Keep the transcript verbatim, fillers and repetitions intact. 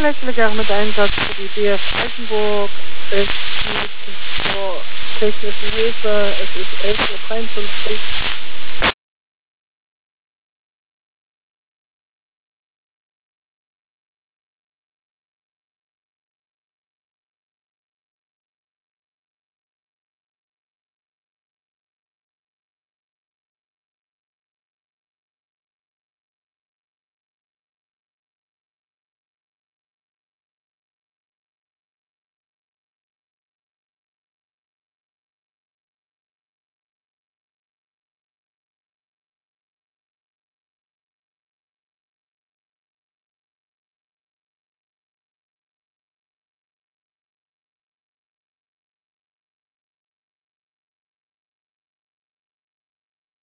Elektriker mit Einsatz für die B F Eisenburg. Es geht zur technischen Hilfe. Es ist elf Uhr dreiundfünfzig.